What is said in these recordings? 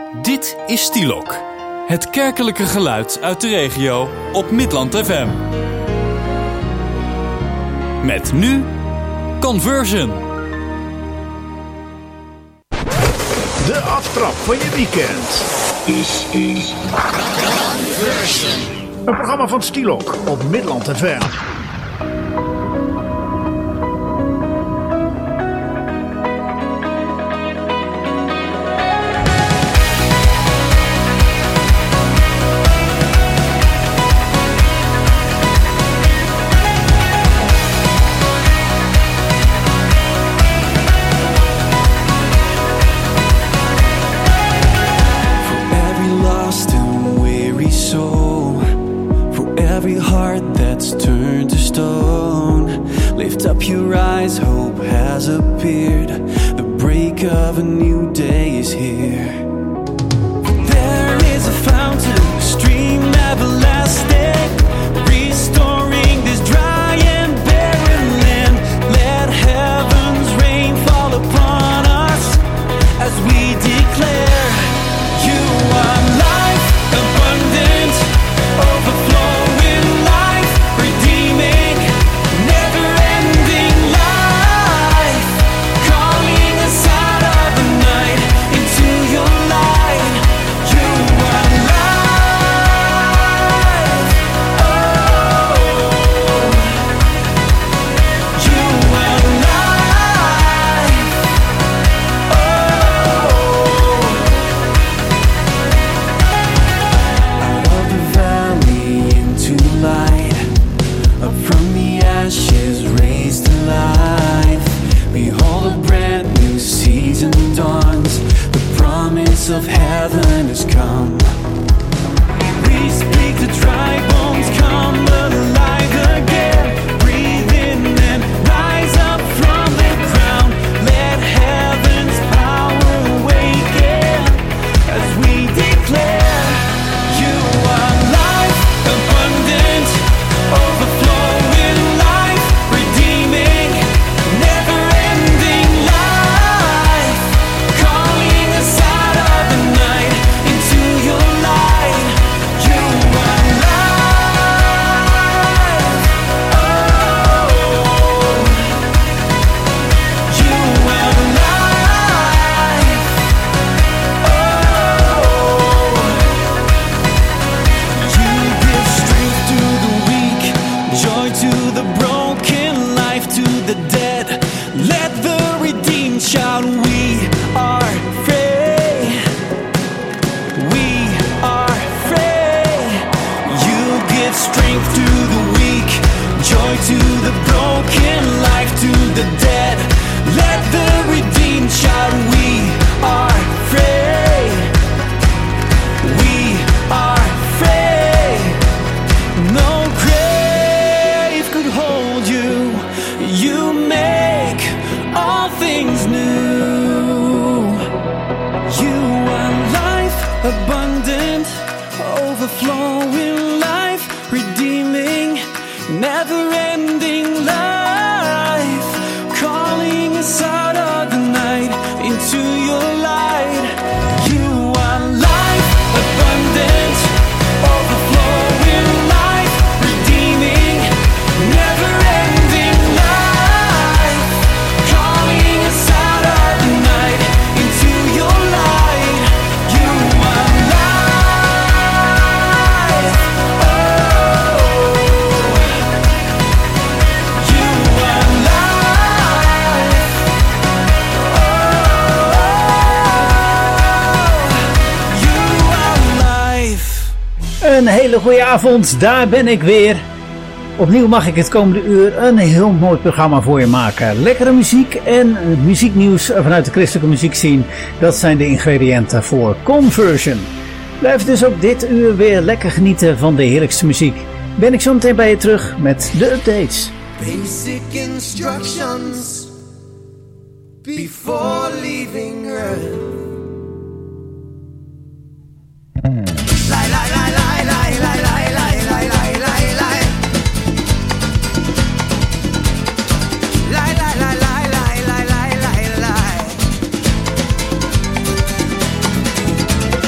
Dit is Stielok, het kerkelijke geluid uit de regio op Midland FM. Met nu Conversion. De aftrap van je weekend. This is Conversion. Een programma van Stielok op Midland FM. Your eyes, hope has appeared. The break of a new day is here. There is a fountain, a stream everlasting, restoring this dry and barren land. Let heaven's rain fall upon us as we declare, you are life abundant, overflowing life, redeeming, never-ending life, calling us out of the night into your light. You are life. Oh, you are life. Oh, out of the valley into light, up from the ashes raised to life. Behold, a brand new season dawns. The promise of heaven has come. We speak the dry bones come alive again. Breathe in and rise up from the ground. Let heaven's power awaken as we declare, you are life abundant, overflowing life, redeeming, never-ending life, calling us out of the night into your light. You are life. Oh, you are life. Oh, you give strength to the weak, joy to the broken, life to the dead. Let the redeemed shout, we are free. We are free. You give strength to the weak, joy to the broken, life to the dead. Let the redeemed shout, we are free. We are free. No grave could hold you. You make all things new. You are life abundant, overflowing life, redeeming, never-ending life, calling us out of the night into your light. You are life abundant, overflowing life, redeeming, never-ending life, calling us out of the night into your light. You are life. Oh, you are life. Oh, you are life. Een hele goede avond, daar ben ik weer. Opnieuw mag ik het komende uur een heel mooi programma voor je maken. Lekkere muziek en muzieknieuws vanuit de christelijke muziekscene. Dat zijn de ingrediënten voor Conversion. Blijf dus ook dit uur weer lekker genieten van de heerlijkste muziek. Ben ik zo meteen bij je terug met de updates. Basic instructions before leaving Earth. Lie, lie, lie, lie, lie, lie, lie, lie, lie, lie, lie, lie. Lie, lie, lie, lie, lie, lie, lie, lie, lie.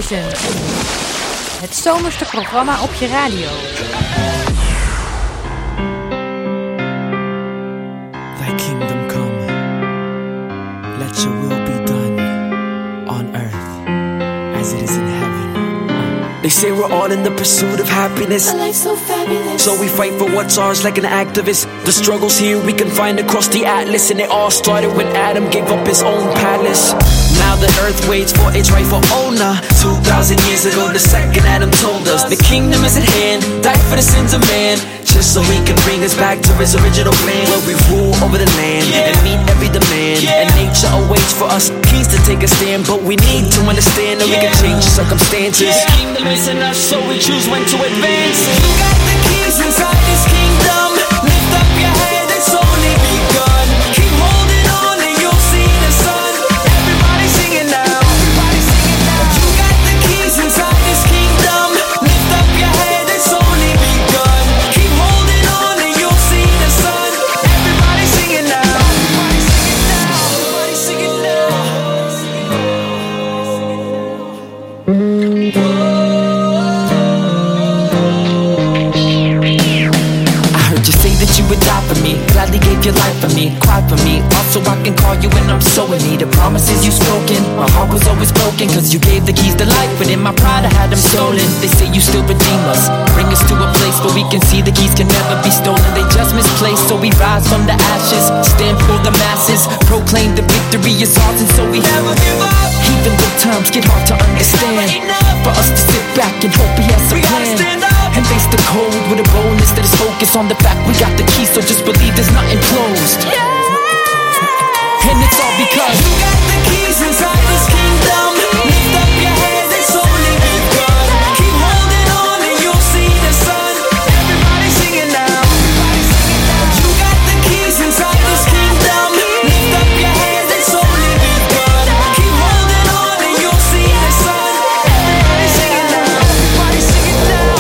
Version. Het zomerste programma op je radio. Thy kingdom come, let your will be done on earth as it is in heaven. They say we're all in the pursuit of happiness, A life so fabulous. so we fight for what's ours like an activist. The struggles here we can find across the atlas, and it all started when Adam gave up his own palace. Now the earth waits for its rightful owner. 2,000 years ago the second Adam told us the kingdom is at hand, died for the sins of man, just so he can bring us back to his original plan, where we rule over the land and meet every demand. And nature awaits for us kings to take a stand, but we need to understand that we can change circumstances. The kingdom is in us, so we choose when to advance. You got the keys inside this kingdom. Lift up your head, it's only begun. Keep holding on and you'll see the sun. Everybody singing now. You got the keys inside this kingdom. Lift up your head, it's only begun. Keep holding on and you'll see the sun. Everybody singing now. Everybody singing now. I heard you say that you would die for me, gladly gave your life for me, cried for me, also I can call you when I'm so in need. The promises you spoken, my heart was always broken, cause you gave the keys to life, but in my pride I had them stolen. They say you still redeem us, bring us to a place where we can see the keys can never be stolen. They just misplaced, so we rise from the ashes, stand for the masses, proclaim the victory is ours, and so we never give up. Even though times get hard to understand, for us to sit back and hope he has a plan, and face the cold with a boldness that is focused on the fact we got the keys, so just believe there's nothing closed. And it's all because you got the keys inside this kingdom. Lift up your head, it's only begun. Keep holding on and you'll see the sun. Everybody singing now. You got the keys inside this kingdom. Lift up your head, it's only begun. Keep holding on and you'll see the sun. Everybody singing now. Everybody singing now.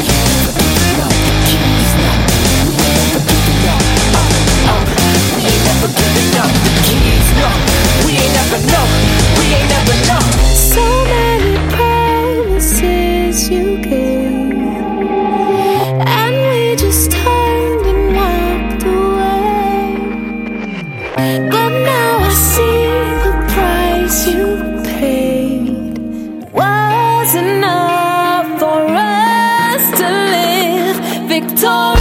We ain't never giving up the keys, no. We ain't never know, we ain't never know. So many promises you gave, and we just turned and walked away. But now I see the price you paid was enough for us to live victorious.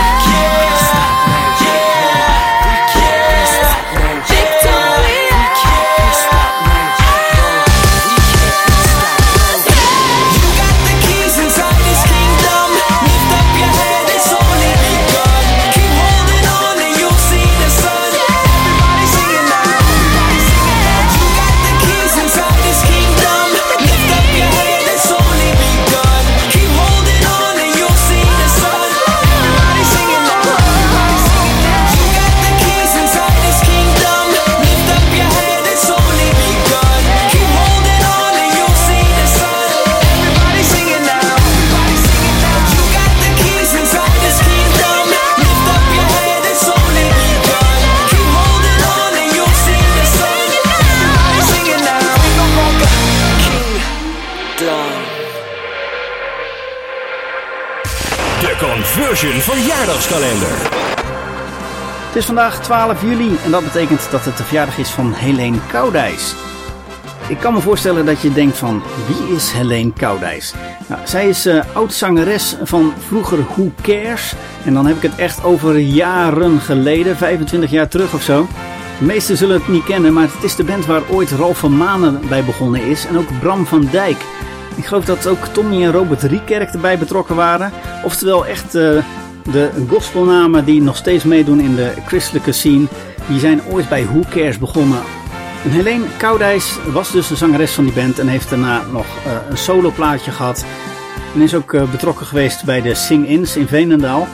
Conversion verjaardagskalender. Het is vandaag 12 juli en dat betekent dat het de verjaardag is van Helene Koudijs. Ik kan me voorstellen dat je denkt van, wie is Helene Koudijs? Nou, zij is oud-zangeres van vroeger Who Cares. En dan heb ik het echt over jaren geleden, 25 jaar terug of zo. De meesten zullen het niet kennen, maar het is de band waar ooit Ralf van Manen bij begonnen is. En ook Bram van Dijk. Ik geloof dat ook Tommy en Robert Riekerk erbij betrokken waren. Oftewel echt de gospelnamen die nog steeds meedoen in de christelijke scene. Die zijn ooit bij Who Cares begonnen. En Helene Koudijs was dus de zangeres van die band en heeft daarna nog een soloplaatje gehad. En is ook betrokken geweest bij de Sing-Ins in Veenendaal.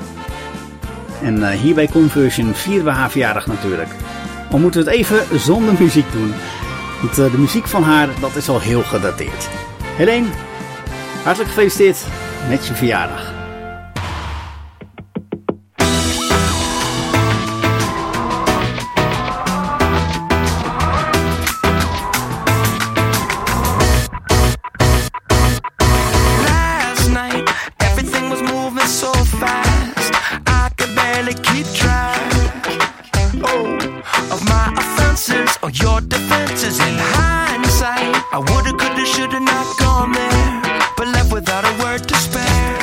En hier bij Conversion vieren we haar verjaardag natuurlijk. Maar moeten we het even zonder muziek doen. Want de muziek van haar, dat is al heel gedateerd. Helene, hartelijk gefeliciteerd met je verjaardag. I woulda, coulda, shoulda not gone there, but left without a word to spare.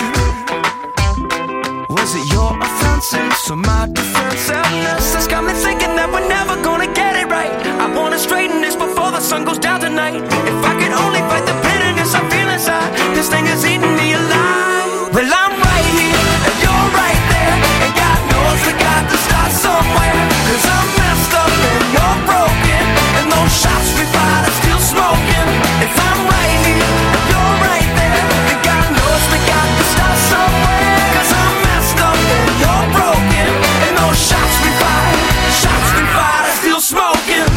Was it your offenses or my defensiveness that's got me thinking that we're never gonna get it right? I wanna straighten this before the sun goes down tonight. If I could only fight the bitterness I feel inside, this thing is eating me alive. Well, I'm right here and you're right there, and God knows we got to start somewhere. Cause I'm messed up and you're broken, and those shots we fired are still smoking. If I'm right here and you're right there, then God knows we got to start somewhere. Cause I'm messed up and you're broken, and those shots we fired are still smoking.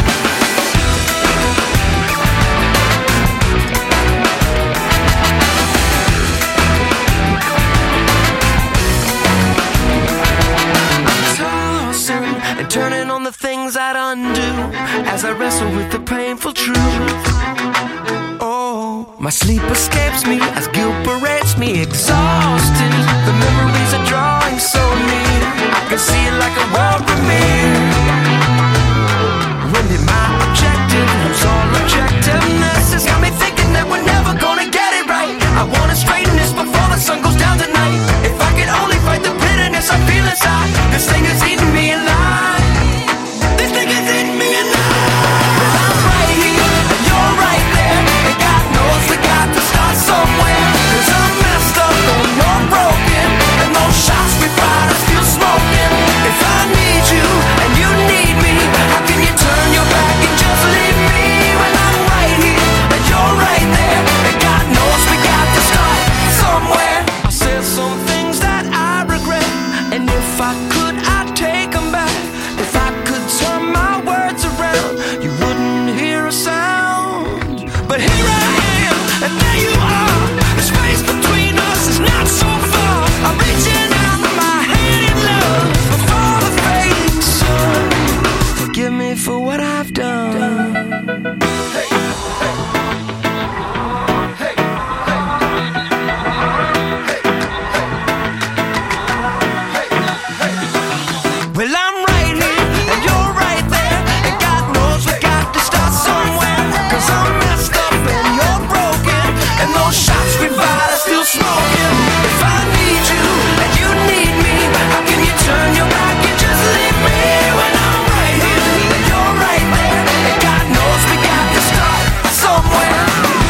And turning on the things I'd undo as I wrestle with the painful truth. Oh, my sleep escapes me as guilt berates me, exhausted. The memories are drawing so near, I can see it like a world premiere. When did my objective lose all objectiveness? It's got me thinking that we're never gonna get it right. I wanna straighten this before the sun goes down tonight. If I could only fight the bitterness I feel inside, this thing is eating me alive. This thing is eating me alive. Well, I'm right here and you're right there, and God knows we got to start somewhere. Cause I'm messed up and you're broken, and those shots we fired are still smoking. If I need you and you need me, how can you turn your back and just leave me? When I'm right here and you're right there, and God knows we got to start somewhere. I said some things that I regret, and if I could, I'd take them back. If I could turn my words around, you wouldn't hear a sound. But here I am, and there you are. The space between us is not so far. I'm reaching out my hand in love before the fading sun. Forgive me for what I've done. Hey, hey. Well, I'm right here and you're right there, and God knows we got to start somewhere. Cause I'm messed up and you're broken, and those shots we fired are still smoking. If I need you and you need me, how can you turn your back and just leave me? When I'm right here and you're right there, and God knows we got to start somewhere.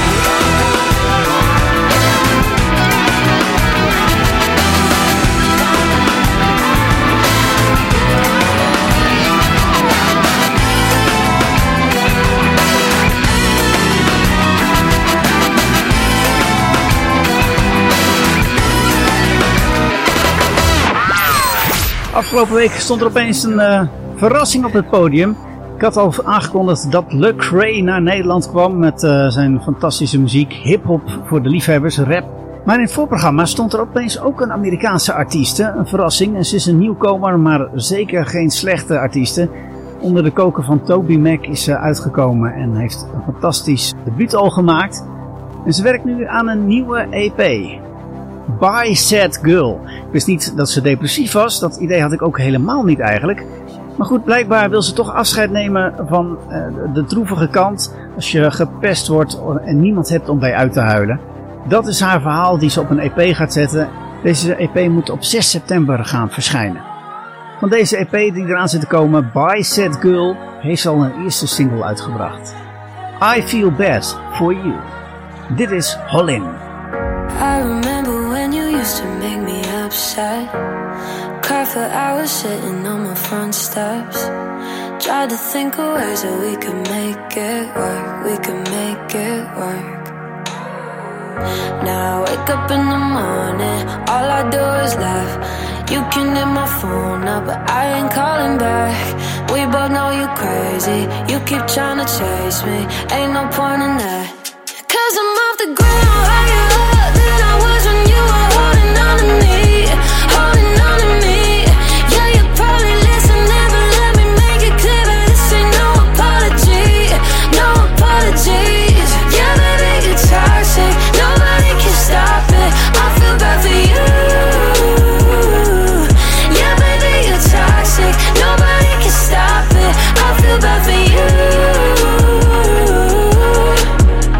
Afgelopen week stond er opeens een verrassing op het podium. Ik had al aangekondigd dat Lecrae naar Nederland kwam met zijn fantastische muziek, hip-hop voor de liefhebbers, rap. Maar in het voorprogramma stond er opeens ook een Amerikaanse artieste, een verrassing. En ze is een nieuwkomer, maar zeker geen slechte artieste. Onder de koker van Toby Mac is ze uitgekomen en heeft een fantastisch debuut al gemaakt. En ze werkt nu aan een nieuwe EP. Bye Sad Girl. Ik wist niet dat ze depressief was. Dat idee had ik ook helemaal niet eigenlijk. Maar goed, blijkbaar wil ze toch afscheid nemen van de droevige kant. Als je gepest wordt en niemand hebt om bij uit te huilen. Dat is haar verhaal die ze op een EP gaat zetten. Deze EP moet op 6 september gaan verschijnen. Van deze EP die eraan zit te komen, Bye Sad Girl, heeft ze al een eerste single uitgebracht. I Feel Bad For You. Dit is Holin. I remember when you used to make me upset. Cried for hours sitting on my front steps. Tried to think of ways that we could make it work. We could make it work. Now I wake up in the morning, all I do is laugh. You can hit my phone up, but I ain't calling back. We both know you crazy, you keep trying to chase me. Ain't no point in that. Cause I'm off the ground, higher up than I was when you were holding on to me. Holding on to me. Yeah, you probably listen, never let me make it clear that this ain't no apology. No apologies. Yeah, baby, you're toxic. Nobody can stop it. I feel bad for you. Yeah, baby, you're toxic. Nobody can stop it. I feel bad for you.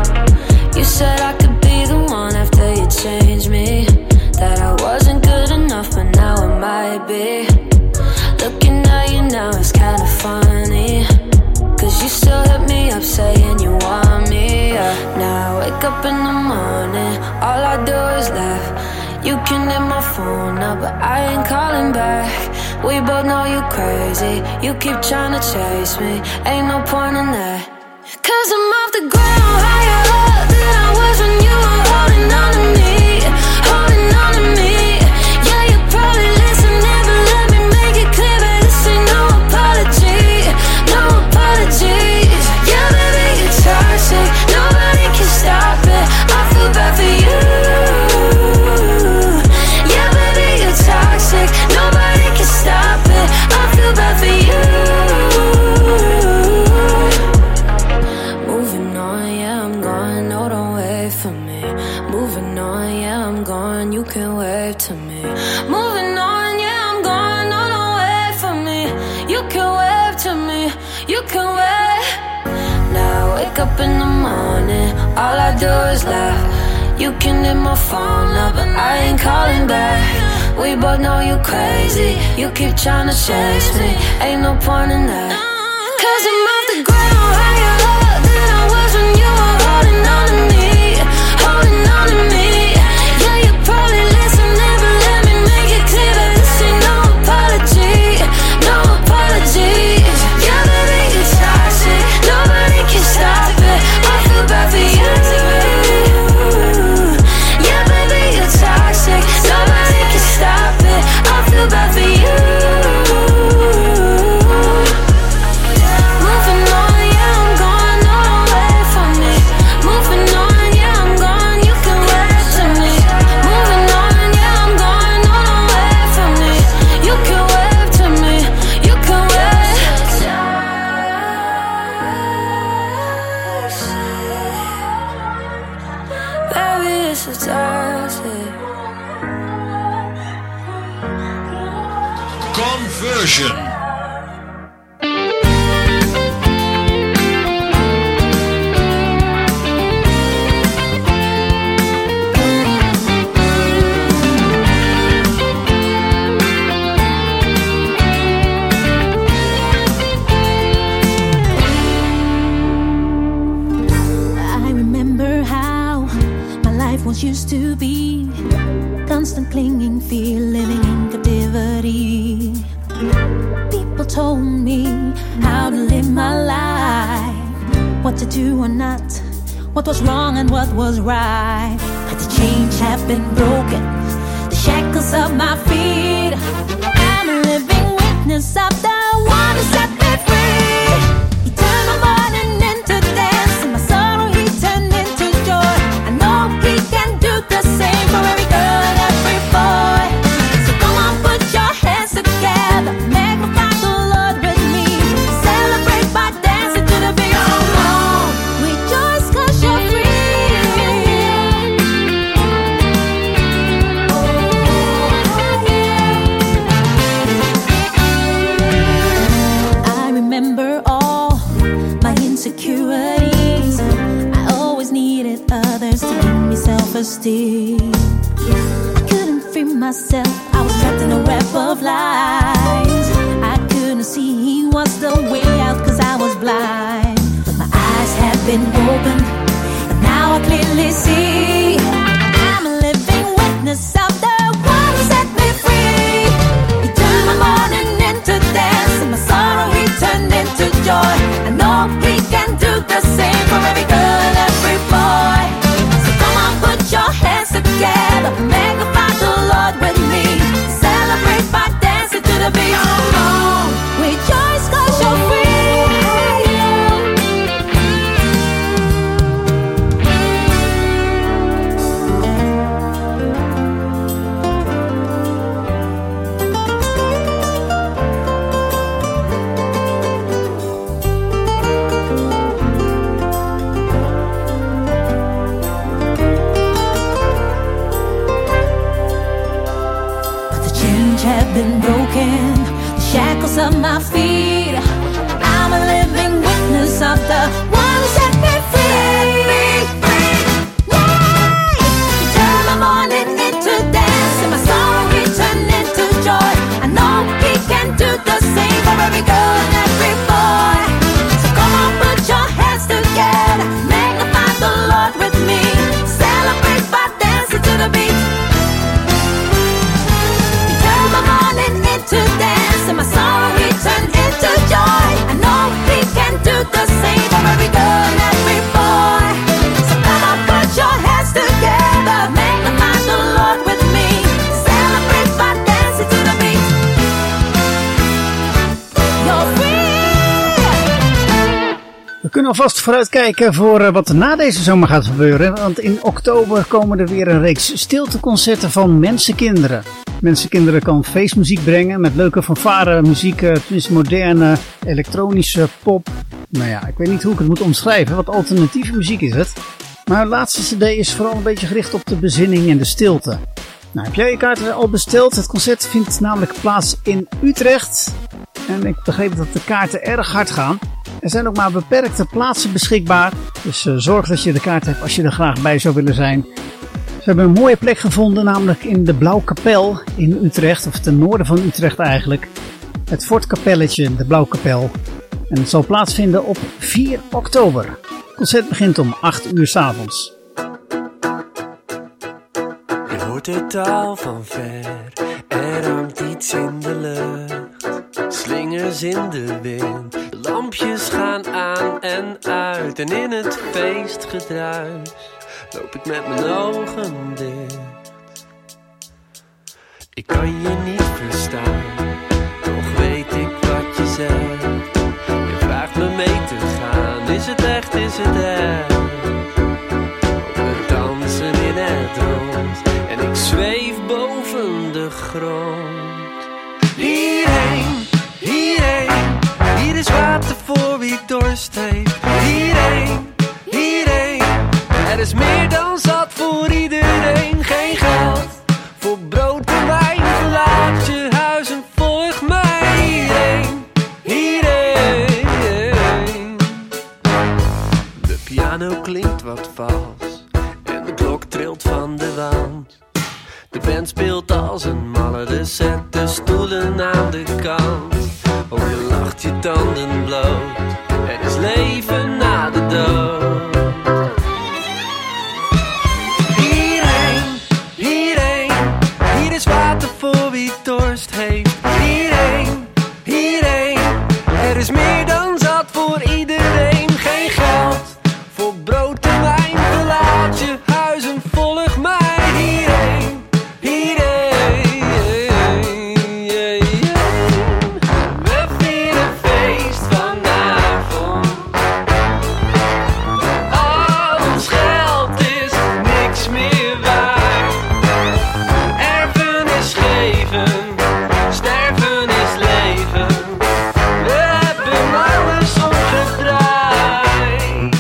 wake up in the morning, all I do is laugh. You can hit my phone up, but I ain't calling back. We both know you crazy, you keep trying to chase me. Ain't no point in that. 'Cause I'm off the ground, higher up than I was when you were holding on to me. Holding on to me. Yeah, you probably listen, never let me make it clear, but this ain't no apology. No apologies. Yeah, baby, you're toxic, nobody can stop it. I feel bad for you. Yeah, baby, you're toxic, nobody can stop it. I feel bad for you. Moving on, yeah, I'm gone, no, don't wait for me. Moving on, yeah, I'm gone, you can wave to me. Moving on, yeah, I'm gone, no, don't wait for me. You can wave to me, you can wave. Now I wake up in the morning, all I do is laugh. You can hit my phone up, but I ain't calling back. We both know you crazy, you keep trying to chase me. Ain't no point in that. 'Cause I'm off the ground, higher up than I was when you were holding on to me. Holding on to me. Yeah, you probably listen, never let me make it clear, but this ain't no apology. No apologies. Yeah, baby, you're toxic, nobody can stop it. I feel bad for you. Yeah, baby, you're toxic, nobody can stop it. I feel bad for you. Moving on, yeah, I'm gone, no, don't wait for me. Moving on, yeah, I'm gone, you can wait to me. Moving on, yeah, I'm gone, no, don't wait for me. You can wave to me, you can wave. Baby, it's so toxic. Conversion. I remember how my life was used to be. Constant clinging fear, living in captivity. People told me how to live my life, what to do or not, what was wrong and what was right. But the chains have been broken, the shackles of my feet. I'm a living witness of the one who set me free. He turned my morning into dance, and my sorrow he turned into joy. I know he can do the same for every girl and every boy. So come on, put your hands together, magnify the Lord with me. Celebrate by dancing to the beat. Come on, rejoice 'cause you're free. I remember all my insecurities. I always needed others to give me self-esteem. I couldn't free myself, I was trapped in a web of lies. I couldn't see he was the way out 'cause I was blind. But my eyes have been opened, and now I clearly see. I'm a living witness of the one who set me free. He turned my morning into dance, and my sorrow he turned into joy. I know he can do the same for every girl and every boy. So come on, put your hands together, magnify the Lord with me. Celebrate by dancing to the beat. Come on, rejoice 'cause you're free. But the chains have been broken, the shackles of my feet. I'm a living witness of the one who set me free. Yay! He turned my morning into dance, and my sorrow he turned into joy. I know he can do the same for every girl and every boy. So come on, put your hands together, magnify the Lord with me. alvast vooruitkijken voor wat er na deze zomer gaat gebeuren. Want in oktober komen er weer een reeks stilteconcerten van Mensenkinderen. Mensenkinderen kan feestmuziek brengen met leuke fanfare muziek, tenminste moderne elektronische pop. Nou ja, ik weet niet hoe ik het moet omschrijven, wat alternatieve muziek is het. Maar hun laatste cd is vooral een beetje gericht op de bezinning en de stilte. Nou, heb jij je kaarten al besteld? Het concert vindt namelijk plaats in Utrecht. En ik begreep dat de kaarten erg hard gaan. Er zijn ook maar beperkte plaatsen beschikbaar. Dus zorg dat je de kaart hebt als je er graag bij zou willen zijn. Ze hebben een mooie plek gevonden, namelijk in de Blauwkapel in Utrecht. Of ten noorden van Utrecht eigenlijk. Het Fortkapelletje, de Blauwkapel. En het zal plaatsvinden op 4 oktober. Het concert begint om 8 uur 's avonds. Je hoort het al van ver, er hangt iets in de lucht. Slingers in de wind, lampjes gaan aan en uit. En in het feestgedruis loop ik met mijn ogen dicht. Ik kan je niet verstaan, toch weet ik wat je zegt. Je vraagt me mee te gaan, is het echt, is het echt? We dansen in het rond en ik zweef boven de grond. Hierheen, hierheen, hier is water voor wie dorst heeft. Hierheen, hierheen, er is meer dan zat voor iedereen. Geen geld voor brood en wijn, verlaat je huis en volg mij. Hierheen, hierheen. De piano klinkt wat vals en de klok trilt van de wand. De band speelt als een malle, dus zet de stoelen aan de kant. Oh, je lacht je tanden bloot, er is leven na de dood. Hierheen, hierheen, hier is water voor wie dorst heeft. Hierheen, hierheen, er is meer dan zat voor iedereen. Geen geld voor brood en wijn, verlaat je huis en volg mij. Hierheen, hierheen, we vieren feest vanavond. Al ons geld is niks meer waard. Erfenis geven, sterven is leven. We hebben alles omgedraaid.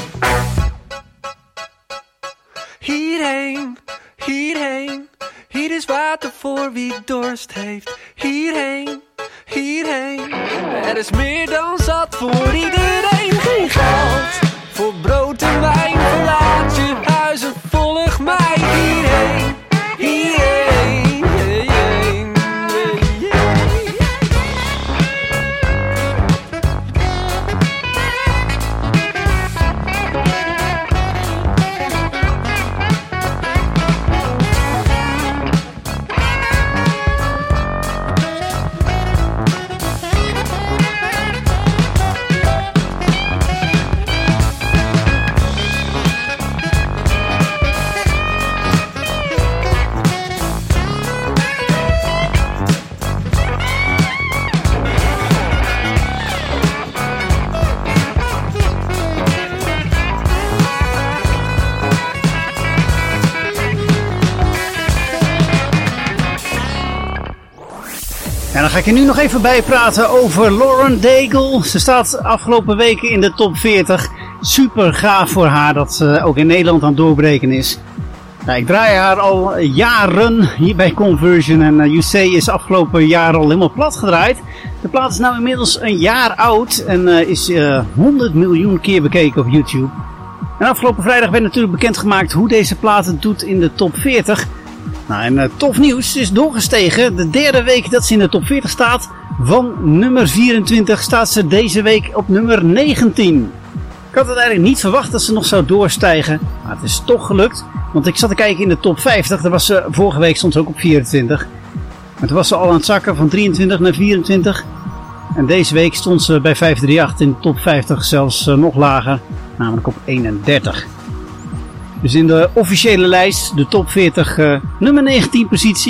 Hierheen, hierheen, hier is water voor wie dorst heeft. Hierheen, hierheen, er is meer dan zat voor iedereen. Geen geld voor brood en wijn, verlaat je huis en volg mij. Hierheen, hierheen, hierheen, En dan ga ik je nu nog even bijpraten over Lauren Daigle. Ze staat afgelopen weken in de top 40. Super gaaf voor haar dat ze ook in Nederland aan het doorbreken is. Nou, ik draai haar al jaren hier bij Conversion. En UC is afgelopen jaar al helemaal plat gedraaid. De plaat is nou inmiddels een jaar oud. En is 100 miljoen keer bekeken op YouTube. En afgelopen vrijdag werd natuurlijk bekendgemaakt hoe deze plaat het doet in de top 40. Nou, en tof nieuws, ze is doorgestegen. De derde week dat ze in de top 40 staat. Van nummer 24 staat ze deze week op nummer 19. Ik had het eigenlijk niet verwacht dat ze nog zou doorstijgen. Maar het is toch gelukt. Want ik zat te kijken in de top 50. Daar was ze, vorige week stond ze ook op 24. Maar toen was ze al aan het zakken van 23 naar 24. En deze week stond ze bij 538 in de top 50 zelfs nog lager. Namelijk op 31. Dus in de officiële lijst, de top 40, nummer 19 positie.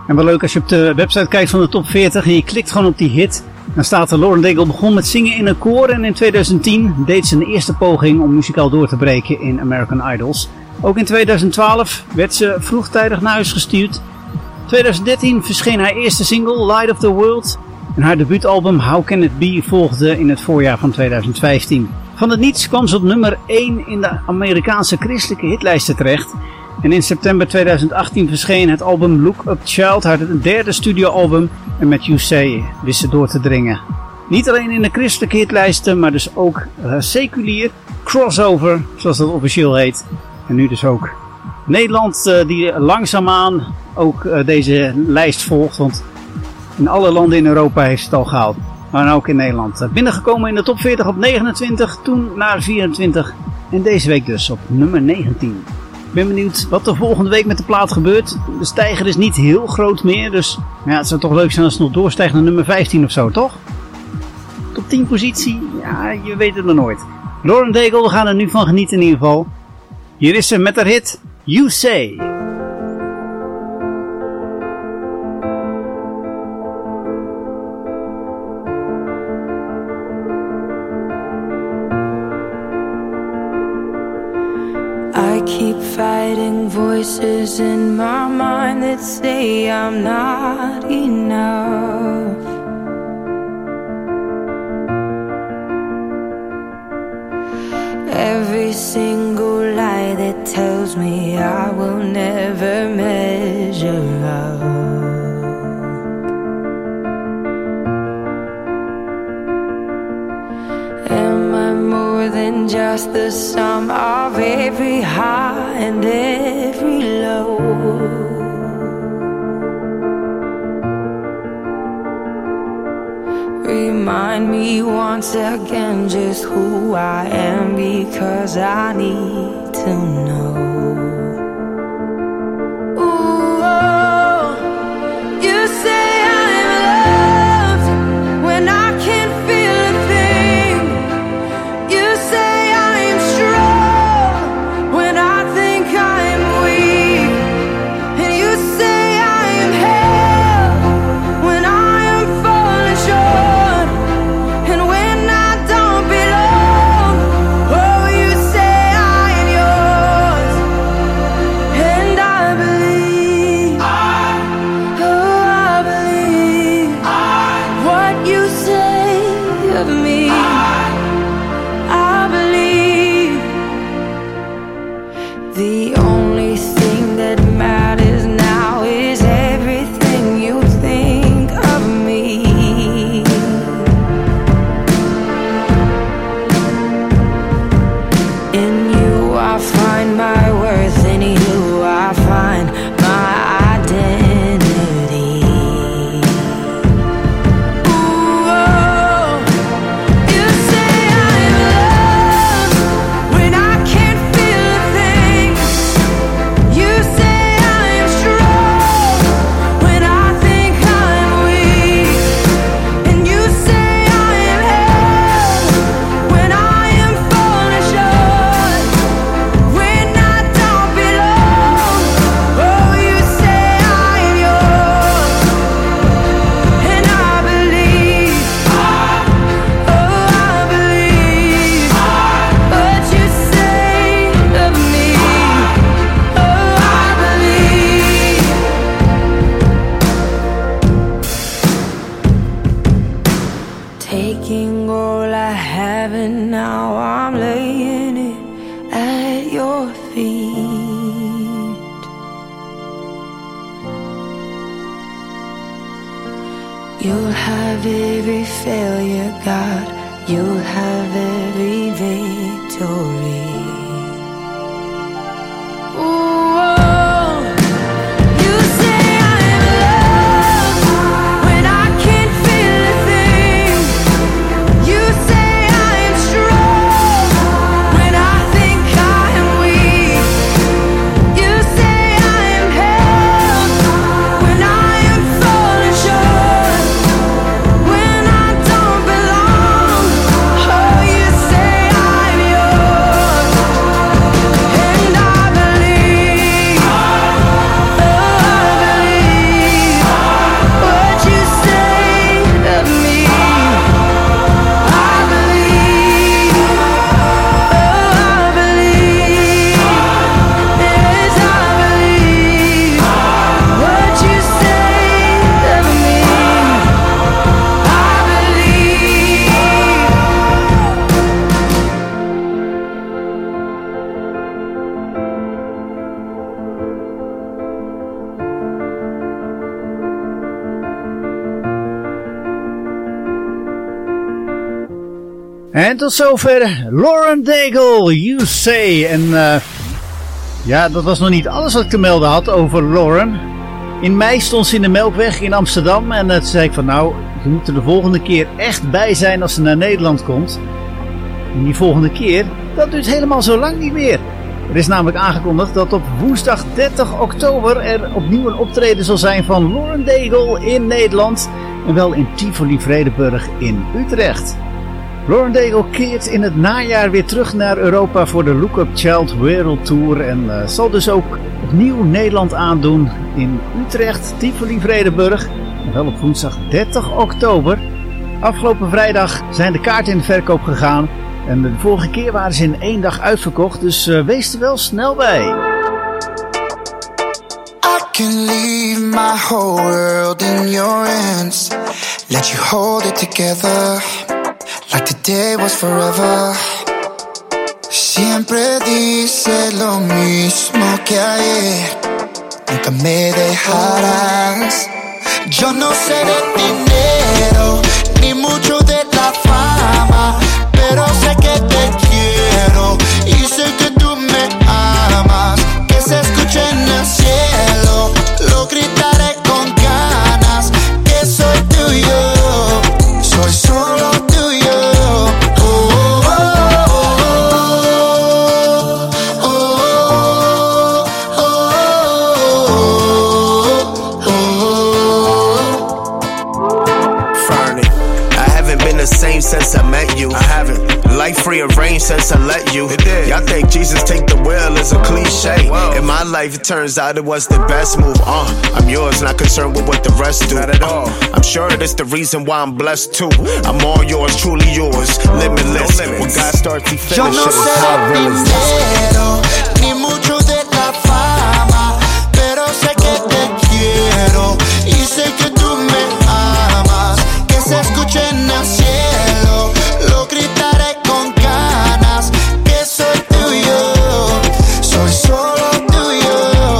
En wel leuk als je op de website kijkt van de top 40 en je klikt gewoon op die hit. Dan staat er: Lauren Daigle begon met zingen in een koor en in 2010 deed ze een eerste poging om muzikaal door te breken in American Idols. Ook in 2012 werd ze vroegtijdig naar huis gestuurd. 2013 verscheen haar eerste single Light of the World en haar debuutalbum How Can It Be volgde in het voorjaar van 2015. Van het niets kwam ze op nummer 1 in de Amerikaanse christelijke hitlijsten terecht. En in september 2018 verscheen het album Look Up Child, haar derde studioalbum, en met You Say wist ze door te dringen. Niet alleen in de christelijke hitlijsten, maar dus ook seculier, crossover, zoals dat officieel heet. En nu dus ook Nederland, die langzaamaan ook deze lijst volgt, want in alle landen in Europa heeft het al gehaald. Maar ook in Nederland. Binnengekomen in de top 40 op 29, toen naar 24 en deze week dus op nummer 19. Ik ben benieuwd wat er volgende week met de plaat gebeurt. De stijger is niet heel groot meer, dus ja, het zou toch leuk zijn als het nog doorstijgt naar nummer 15 of zo, toch? Top 10 positie, ja, je weet het nog nooit. Lauren Daigle, we gaan er nu van genieten in ieder geval. Hier is ze met haar hit You Say. I keep fighting voices in my mind that say I'm not enough. Every single lie that tells me I will never measure up. Am I more than just the sum of every high and every low? Remind me once again just who I am, because I need to know. Ooh, oh, you say I'm loved when I can't feel a thing. You say I'm strong when I think I'm weak. And you say I am held when I am falling short. And when I don't belong, oh, you say I am yours. And I believe, oh, I believe what you say of me. I believe the only thing that matters now is everything you think of me. In you I find my worth, in you I find my identity. Ooh, oh, you say I'm loved when I can't feel a thing. You say I'm strong when I think I'm weak. And you say I am held when I am falling short. When I don't belong, oh, you say I am yours. And I believe, oh, I believe what you say of me. Oh, I believe. Taking all I have and now I'm laying it at your feet. You'll have every failure, God. You'll have every victory. Ooh, oh, you say I'm loved when I can't feel a thing. You say I'm strong when I think I am weak. You say I am held when I am falling short. When I don't belong, oh, you say I'm yours. En tot zover Lauren Daigle, You Say. En ja, dat was nog niet alles wat ik te melden had over Lauren. In mei stond ze in de Melkweg in Amsterdam. En toen zei ik van nou, je moet er de volgende keer echt bij zijn als ze naar Nederland komt. En die volgende keer, dat duurt helemaal zo lang niet meer. Er is namelijk aangekondigd dat op woensdag 30 oktober er opnieuw een optreden zal zijn van Lauren Daigle in Nederland. En wel in Tivoli-Vredenburg in Utrecht. Lauren Daigle keert in het najaar weer terug naar Europa voor de Look Up Child World Tour. En zal dus ook opnieuw Nederland aandoen in Utrecht, Tivoli-Vredenburg. En wel op woensdag 30 oktober. Afgelopen vrijdag zijn de kaarten in de verkoop gegaan. En de vorige keer waren ze in 1 dag uitverkocht. Dus wees er wel snel bij. I can leave my whole world in your hands. Let you hold it together. Like the day was forever. Siempre dice lo mismo que ayer. Nunca me dejarás. Yo no sé de dinero, ni mucho de la fama, pero sé que te quiero y sé que tú me amas. Que se escuche en el cielo, lo gritaré con ganas. Que soy tuyo, soy solo tuyo. Same since I met you. I haven't. Life rearranged since I let you. It did. Y'all think Jesus take the wheel is a cliche. Whoa. In my life, it turns out it was the best move. I'm yours, not concerned with what the rest do. Not at all. I'm sure that's the reason why I'm blessed too. I'm all yours, truly yours, limitless. No limits. When God starts, He finishes. Yo no sé de dinero, ni mucho de la fama, pero sé que te quiero y sé que tú me amas. Que se escuche en el cielo, lo gritaré con ganas. Que soy tuyo, soy solo tuyo.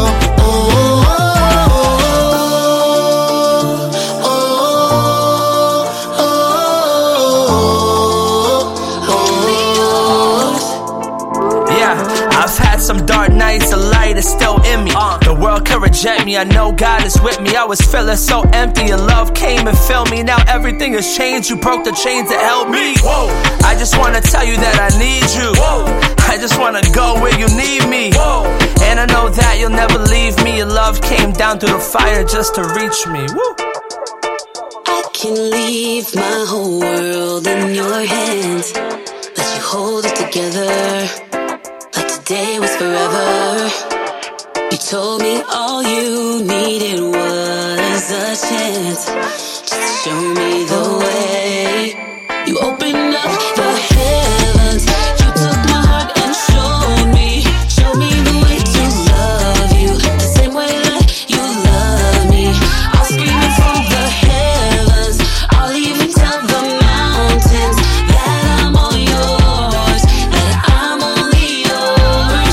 Yeah, I've had some dark nights, the light is still in me. The world could reject me, I know God is with me. I was feeling so empty and love came and filled me. Now everything has changed, you broke the chains that held me. Whoa. I just wanna tell you that I need you. Whoa. I just wanna go where you need me. Whoa. And I know that you'll never leave me. Your love came down through the fire just to reach me. Woo. I can leave my whole world in your hands. Let you hold it together like today was forever. You told me all you needed was a chance, just to show me the way. You opened up the heavens, you took my heart and showed me the way to love you, the same way that you love me. I'll scream it from the heavens, I'll even tell the mountains that I'm all yours, that I'm only yours.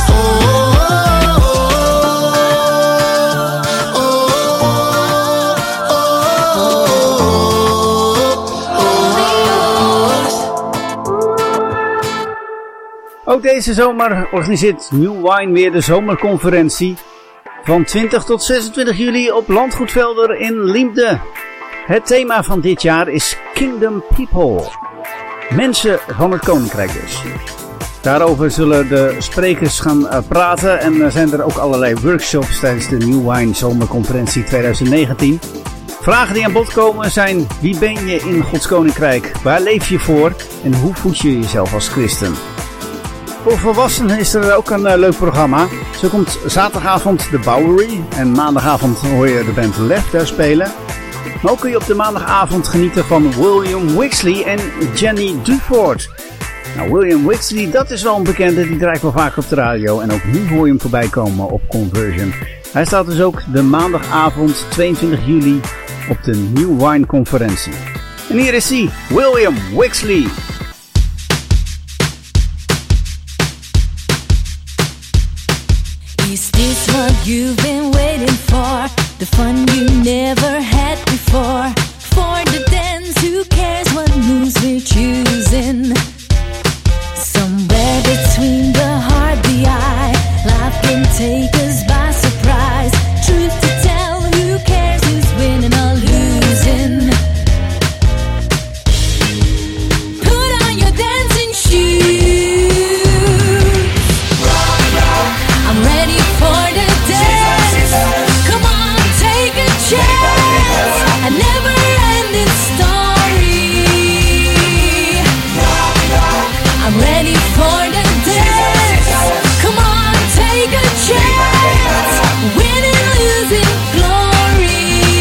Ook deze zomer organiseert New Wine weer de zomerconferentie van 20 tot 26 juli op Landgoedvelder in Liemde. Het thema van dit jaar is Kingdom People. Mensen van het Koninkrijk dus. Daarover zullen de sprekers gaan praten en zijn er ook allerlei workshops tijdens de New Wine Zomerconferentie 2019. Vragen die aan bod komen zijn: wie ben je in Gods Koninkrijk? Waar leef je voor? En hoe voed je jezelf als christen? Voor volwassenen is er ook een leuk programma. Zo komt zaterdagavond de Bowery en maandagavond hoor je de band Left daar spelen. Maar ook kun je op de maandagavond genieten van William Wixley en Jenny Dufort. Nou, William Wixley, dat is wel een bekende, die draait wel vaak op de radio. En ook nu hoor je hem voorbij komen op Conversion. Hij staat dus ook de maandagavond 22 juli op de New Wine Conferentie. En hier is hij, William Wixley. Is this what you've been waiting for? The fun you never had before. For the dance, who cares what moves we're choosing? take us by surprise. Truth to tell, who cares who's winning or losing? Put on your dancing shoes. I'm ready for the dance. Come on, take a chance. A never-ending story. I'm ready for the dance. Come on, take a chance. Winning, losing, glory.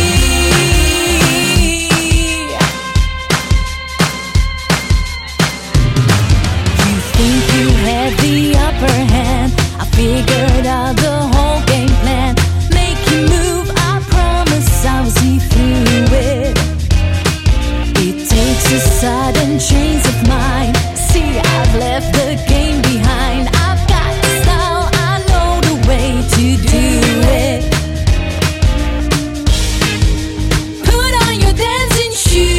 You think you had the upper hand? I figured out the whole game plan. Make you move, I promise I'll see through it. It takes a sudden change of mind. See, I've left the game behind. I've got the style, I know the way to do it. Put on your dancing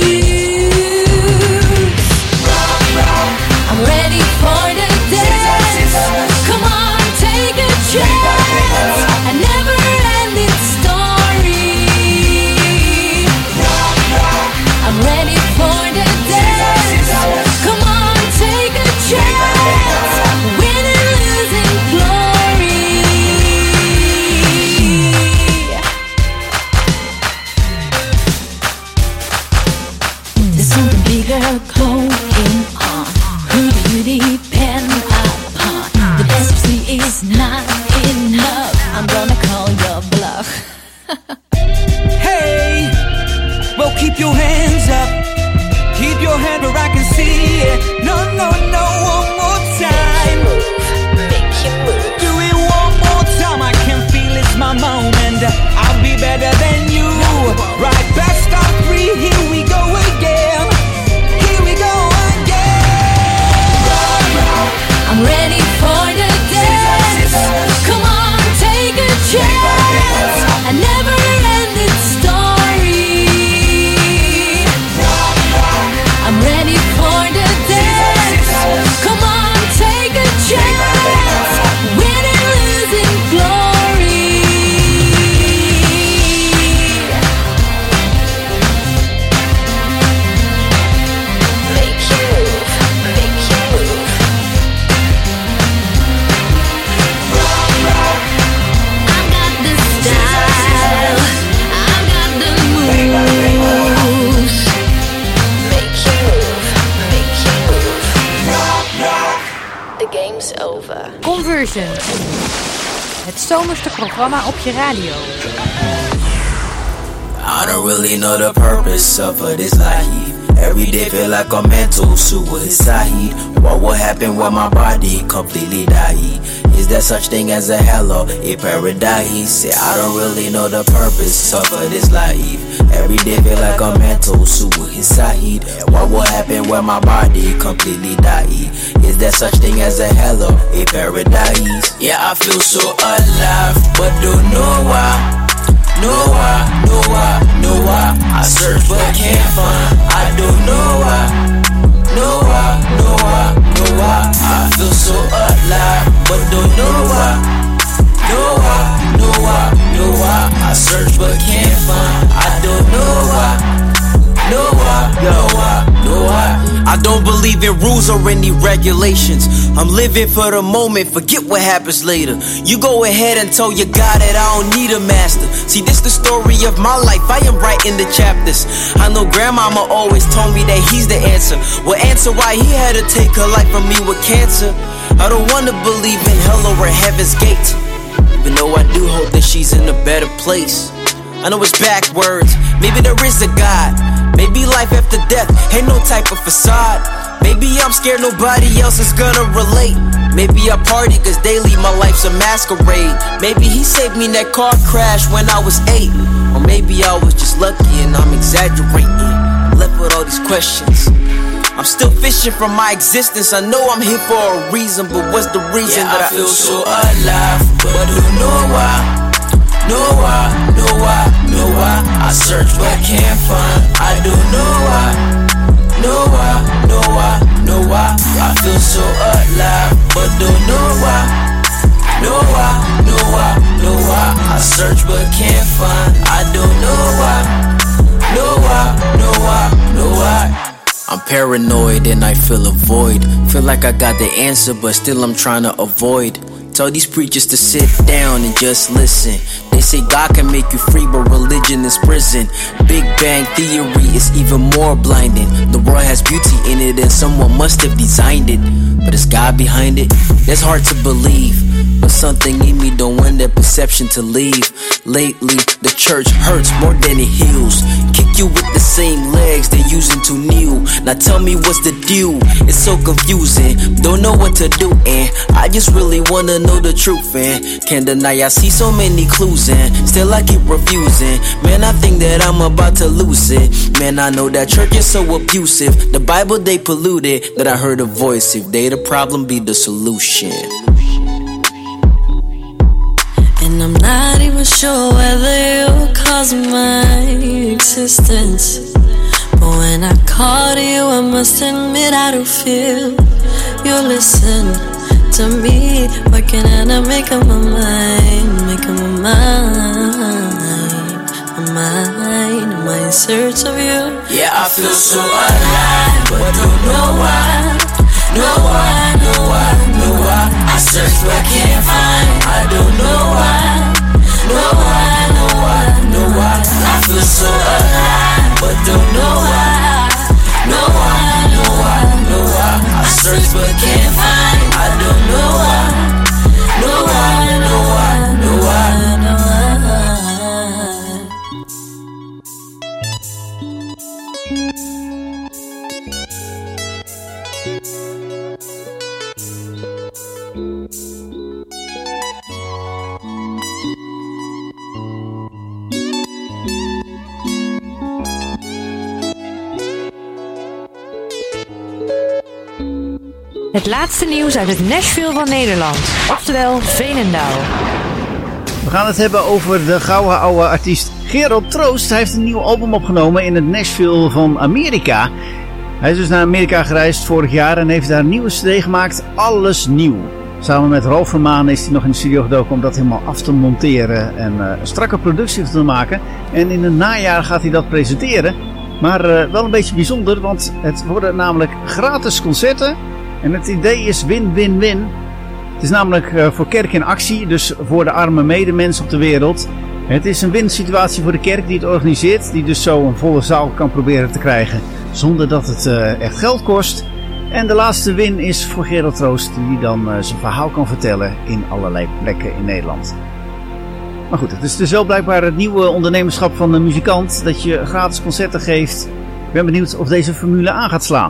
shoes. I'm ready for the dance. Come on, take a chance. A never-ending story. I'm ready for the dance. Come on, take a chance. Winning, losing, glory. There's something bigger going on. Who do you depend upon? The best of me is not enough. I'm gonna call your bluff. Hey, well, keep your hands up. Keep your head where I can see it. No, no, no, one more time. Do it one more time. I can feel it's my moment. I'll be better than you. Right, best of three. Here we go again. Here we go again. I'm ready for the dance. Come on, take a chance. A never-ending story. I'm ready for the dance. Come on, take a chance. Winning, losing, glory. Make you move, make you move. I got the style, I got the moves. Make you move, make you move. The game's over. Conversion. Het zomerste programma op je radio. I don't really know the purpose of this life. Every day feel like a mental suicide. What will happen when my body completely die? Is there such thing as a hell or a paradise? Say I don't really know the purpose of this life. Every day feel like a mental suicide. What will happen when my body completely die? Is there such thing as a hell or a paradise? Yeah, I feel so alive, but don't know why. No why, no why, no why. I search but can't find. I don't know why. No why, no why, no why. I feel so alive, but don't know why. No why, no why, no why. I search but can't find. I don't know why. No why, no why, no why. I don't believe in rules or any regulations. I'm living for the moment, forget what happens later. You go ahead and tell your God that I don't need a master. See, this the story of my life, I am writing the chapters. I know grandmama always told me that he's the answer. Well, answer why he had to take her life from me with cancer. I don't wanna believe in hell or heaven's gate, even though I do hope that she's in a better place. I know it's backwards, maybe there is a God. Maybe life after death ain't no type of facade. Maybe I'm scared nobody else is gonna relate. Maybe I party cause daily my life's a masquerade. Maybe he saved me in that car crash when I was 8. Or maybe I was just lucky and I'm exaggerating. Left with all these questions. I'm still fishing from my existence. I know I'm here for a reason, but what's the reason that I feel so alive? But don't know why. No why, no why, no why. I search but can't find. I don't know why. No why, no why, no why. I feel so alive, but don't know why. know why, know why, know why. I search but can't find. I don't know why, know why, know why, know why. I'm paranoid and I feel a void. Feel like I got the answer but still I'm trying to avoid. Tell these preachers to sit down and just listen. They say God can make you free, but religion is prison. Big Bang Theory is even more blinding. The world has beauty in it and someone must have designed it. But is God behind it? That's hard to believe. But something in me don't want that perception to leave. Lately, the church hurts more than it heals. Kick you with the same legs they're using to kneel. Now tell me what's the deal? It's so confusing. Don't know what to do, and I just really wanna know the truth, and can't deny I see so many clues, and still I keep refusing. Man, I think that I'm about to lose it. Man, I know that church is so abusive. The Bible they polluted, that I heard a voice. If they the problem, be the solution. And I'm not even sure whether you cause my existence. But when I call to you, I must admit I do feel you listen to me. Working and I'm making my mind, making my mind, my mind. Am I in search of you? Yeah, I feel so alive, but don't know why. Know why, know why, know why. I search but can't find. I don't know why. Know why, know why, know why. I feel so alive, but don't know why. Know why, know why, know why. I search but can't find. I don't know why. Know why, know why, know why, know why. Het laatste nieuws uit het Nashville van Nederland, oftewel Veenendaal. We gaan het hebben over de gouden oude artiest Gerald Troost. Hij heeft een nieuw album opgenomen in het Nashville van Amerika. Hij is dus naar Amerika gereisd vorig jaar en heeft daar een nieuwe CD gemaakt, Alles Nieuw. Samen met Ralf Vermaan is hij nog in de studio gedoken om dat helemaal af te monteren en een strakke productie te maken. En in het najaar gaat hij dat presenteren. Maar wel een beetje bijzonder, want het worden namelijk gratis concerten. En het idee is win-win-win. Het is namelijk voor Kerk in Actie, dus voor de arme medemensen op de wereld. Het is een win-situatie voor de kerk die het organiseert, die dus zo een volle zaal kan proberen te krijgen zonder dat het echt geld kost. En de laatste win is voor Gerald Troost, die dan zijn verhaal kan vertellen in allerlei plekken in Nederland. Maar goed, het is dus wel blijkbaar het nieuwe ondernemerschap van de muzikant, dat je gratis concerten geeft. Ik ben benieuwd of deze formule aan gaat slaan.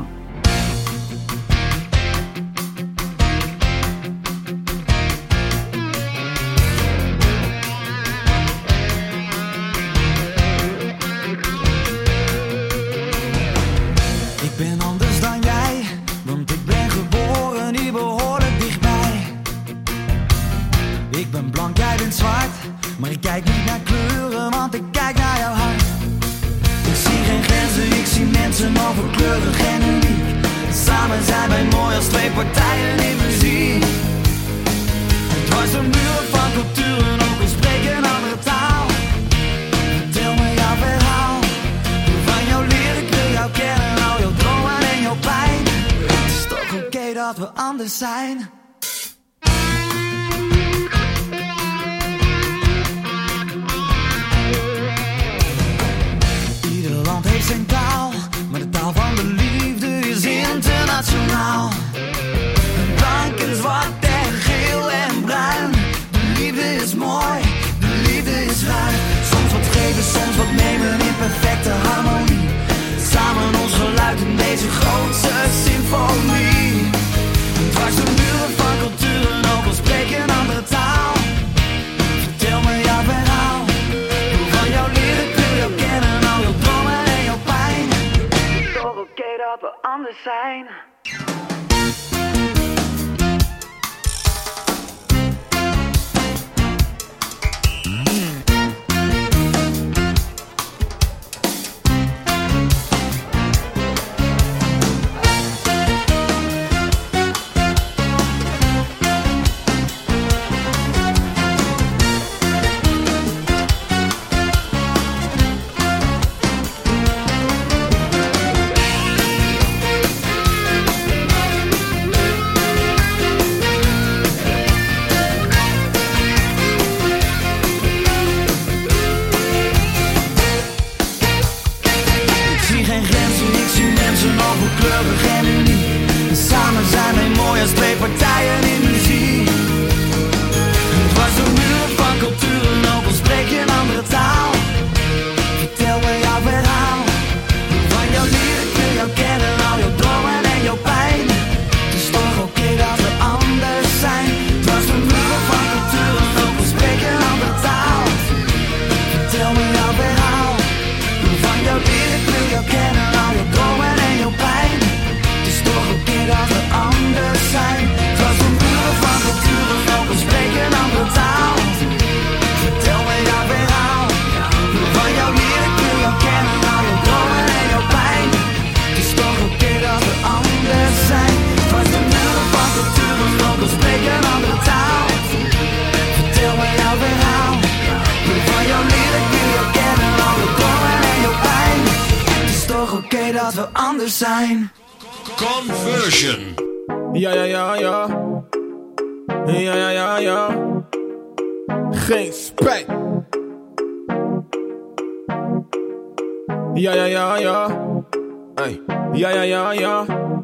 we anders zijn. Conversion. Ja. Geen spijt. Ja. Hey. Ja.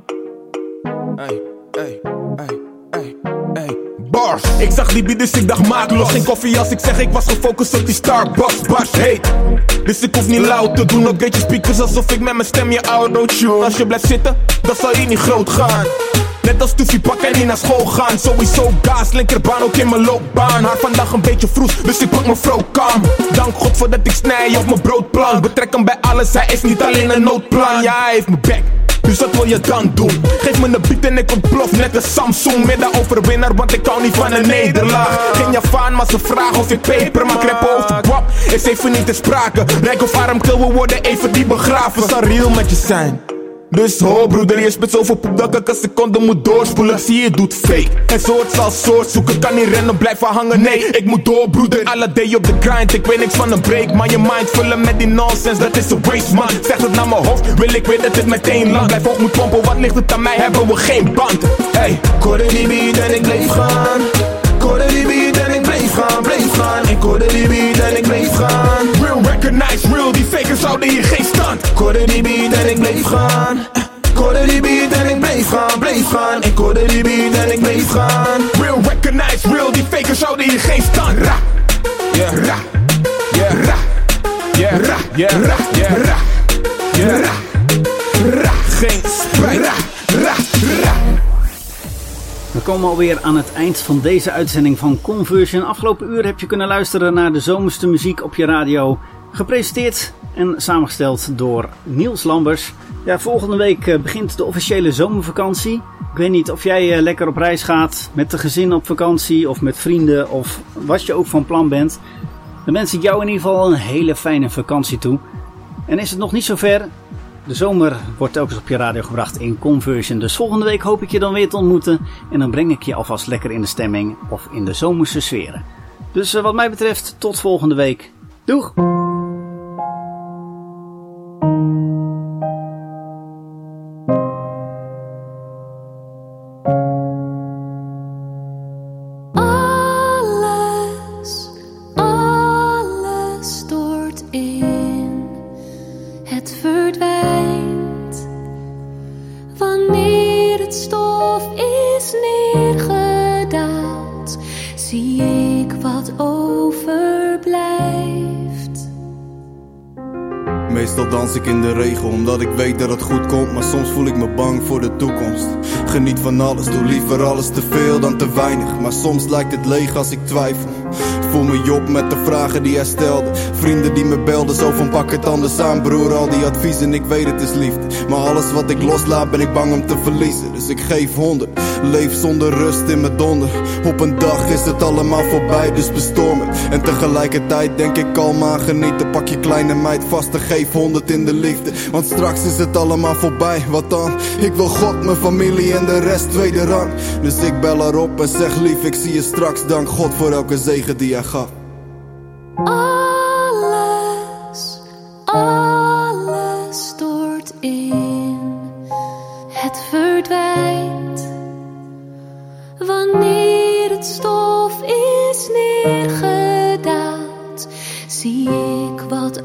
Hey. Bars. Ik zag Libby, dus ik dacht maak los. Geen koffie als ik zeg ik was gefocust op die Starbucks. Bars heet. Dus ik hoef niet luid te doen. Upgrade je speakers alsof ik met mijn stem je auto-tune. Als je blijft zitten, dan zal je niet groot gaan. Net als Toefie pakken en niet naar school gaan. Sowieso gaas, linkerbaan ook in mijn loopbaan. Haar vandaag een beetje vroeg, dus ik pak mijn vrouw kalm. Dank God voordat ik snij op mijn broodplan. Betrek hem bij alles, hij is niet alleen een noodplan. Ja, hij heeft mijn bek, dus wat wil je dan doen? Geef me een beat en ik ontplof net een Samsung. Midden-overwinnaar, want ik hou niet van een nederlaag. Geen Javaan, maar ze vragen of ik peper. Maar kreppen over kwap is even niet te sprake. Rijk of arm, kill, we worden even die begraven. Zal real met je zijn. Dus ho broeder, je spit zoveel poep dat ik een seconde moet doorspoelen. Zie je doet fake, en soort zal soort zoeken. Kan niet rennen, blijven hangen, nee, ik moet door broeder. Alle day op de grind, ik weet niks van een break. Maar je mind vullen met die nonsense, dat is een waste man. Zeg het naar mijn hoofd, wil ik weet dat dit meteen lang. Blijf hoog moet pompen, wat ligt het aan mij, hebben we geen band. Hey, hoorde die beat en ik bleef gaan. Hoorde die beat en ik bleef gaan. Ik hoorde die beat en ik bleef gaan. Real recognize real, die fakers houden hier geen stand. Ik hoorde die beat en ik bleef gaan. Ik hoorde die beat en ik bleef gaan. Ik hoorde die beat en ik bleef gaan. Real recognize real, die fakers houden hier geen stand. Ra, yeah, ra, yeah, ra, yeah, ra, yeah, ra, yeah, ra, yeah, ra, ra, geen spijt, ra. We komen alweer aan het eind van deze uitzending van Conversion. Afgelopen uur heb je kunnen luisteren naar de zomerste muziek op je radio. Gepresenteerd en samengesteld door Niels Lambers. Ja, volgende week begint de officiële zomervakantie. Ik weet niet of jij lekker op reis gaat, met de gezin op vakantie of met vrienden of wat je ook van plan bent. Dan wens ik jou in ieder geval een hele fijne vakantie toe. En is het nog niet zo ver? De zomer wordt telkens op je radio gebracht in Conversion. Dus volgende week hoop ik je dan weer te ontmoeten. En dan breng ik je alvast lekker in de stemming of in de zomerse sferen. Dus wat mij betreft tot volgende week. Doeg! Alles stort in. Het verdwijnt wanneer het stof is neergedaald. Zie ik wat overblijft. Meestal dans ik in de regen omdat ik weet dat het goed komt. Maar soms voel ik me bang voor de toekomst. Geniet van alles, doe liever alles te veel dan te weinig. Maar soms lijkt het leeg als ik twijfel. Voel me Job met de vragen die hij stelde. Vrienden die me belden, zo van pak het anders aan broer. Al die adviezen, ik weet het is liefde. Maar alles wat ik loslaat ben ik bang om te verliezen. Dus ik geef 100, leef zonder rust in mijn donder. Op een dag is het allemaal voorbij, dus bestorm het. En tegelijkertijd denk ik kalm aan genieten. Pak je kleine meid vast en geef 100 in de liefde. Want straks is het allemaal voorbij, wat dan? Ik wil God, mijn familie en de rest tweede rang. Dus ik bel haar op en zeg lief, ik zie je straks. Dank God voor elke zegen die hij gaf. Alles stort in. Het verdwijnt wanneer het stof is neergedaald. Zie ik wat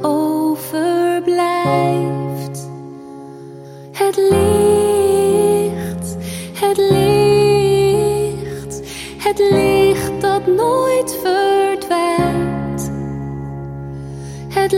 overblijft. Het licht, het licht, het licht dat nooit verdwijnt. Het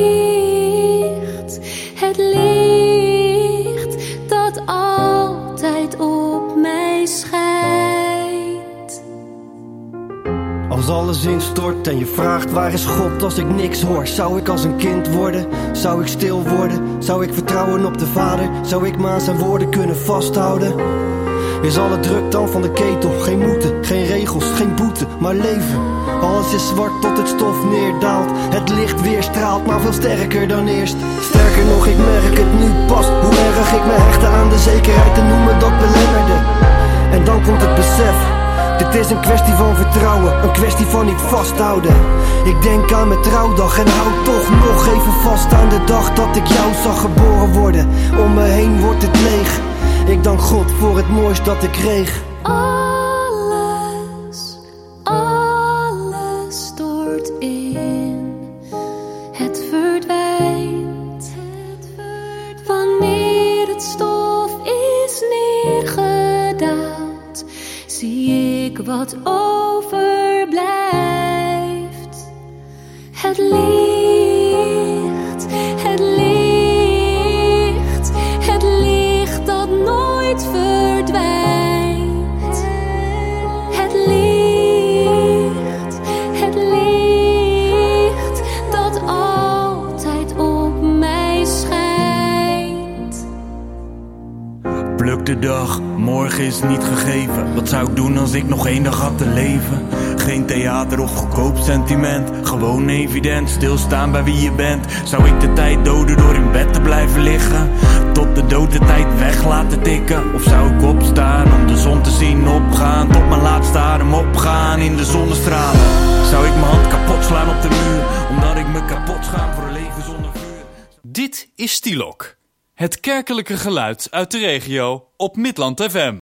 licht dat altijd op mij schijnt. Als alles instort en je vraagt waar is God als ik niks hoor. Zou ik als een kind worden? Zou ik stil worden? Zou ik vertrouwen op de Vader? Zou ik me aan zijn woorden kunnen vasthouden? Is alle druk dan van de ketel? Geen moeten, geen regels, geen boete, maar leven. Alles is zwart tot het stof neerdaalt. Het licht weer straalt, maar veel sterker dan eerst. Sterker nog, ik merk het nu pas. Hoe erg ik me hechtte aan de zekerheid en noem me dat belemmerde. En dan komt het besef. Dit is een kwestie van vertrouwen, een kwestie van niet vasthouden. Ik denk aan mijn trouwdag en hou toch nog even vast aan de dag dat ik jou zag geboren worden. Om me heen wordt het leeg. Ik dank God voor het moois dat ik kreeg. Alles stort in. Het verdwijnt. Wanneer het stof is neergedaald, zie ik wat overblijft. Het licht, het licht, het licht dat nooit verdwijnt. Het licht dat altijd op mij schijnt. Pluk de dag, morgen is niet gegeven. Wat zou ik doen als ik nog 1 dag had te leven? Geen theater of goedkoop sentiment. Gewoon evident, stilstaan bij wie je bent. Zou ik de tijd doden door in bed te blijven liggen? Tot de dood de tijd weg laten tikken? Of zou ik opstaan om de zon te zien opgaan? Tot mijn laatste adem opgaan in de zonnestralen? Zou ik mijn hand kapot slaan op de muur? Omdat ik me kapot schaam voor een leven zonder vuur? Dit is Stilok. Het kerkelijke geluid uit de regio op Midland FM.